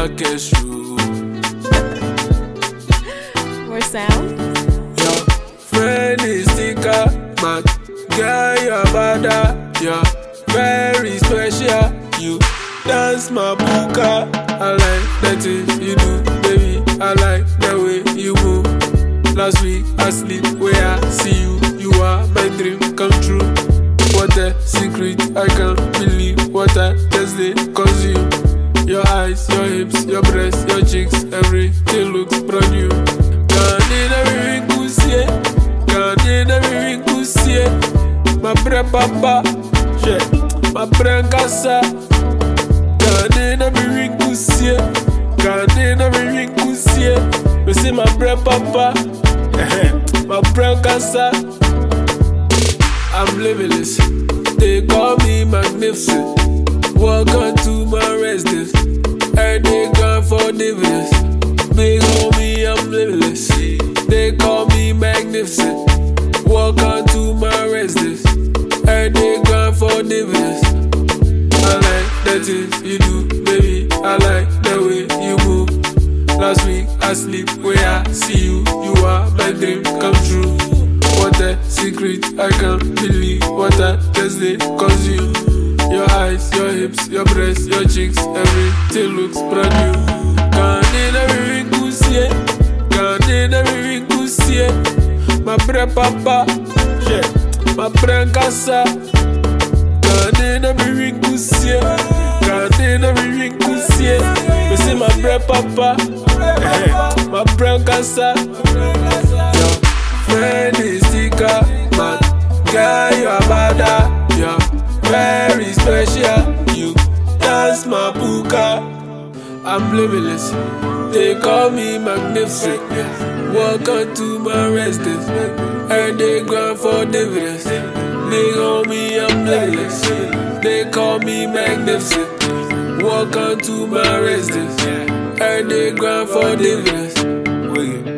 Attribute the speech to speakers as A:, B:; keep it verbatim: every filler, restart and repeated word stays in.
A: Marcus Rue.
B: More sound.
A: Your friend is thicker, but girl, you're better. You're very special. You dance my buka. I like the things you do, baby. I like the way you move. Last week I sleep where I see you. You are my dream come true. What a secret, I can't believe what I just did consume. Your eyes, your hips, your breasts, your cheeks, everything looks brand new. Can't in every wrinkle see it. Can't in every wrinkle see it. My brain papa, shit, my brain casa. Can't in every wrinkle see it. Can't in every wrinkle see it. You see my brain papa, my brain casa. I'm limitless, they call me magnificent. Welcome to my residence, and they gone for dividends. Big homie, I'm limitless, they call me magnificent. Welcome to my residence, and they gone for dividends. I like the things you do, baby, I like the way you move. Last week I sleep where I see you, you are my dream come true. What a secret, I can't believe what I just did consume. Your eyes, your hips, your breasts, your cheeks, everything looks brand new. Can't in every wrinkle see it. Can't in every wrinkle see it. My brain papa, shit, my brain casa. Can't in every wrinkle see it. Can't in every wrinkle see it. You see my brain papa, my brain casa. Your friend is thicker, but girl, you're better. You're very special. You dance my buka. I'm limitless, they call me magnificent. Welcome to my residence, and they gone for dividends. They call me I'm limitless, they call me magnificent. Welcome to my residence, and they gone for dividends.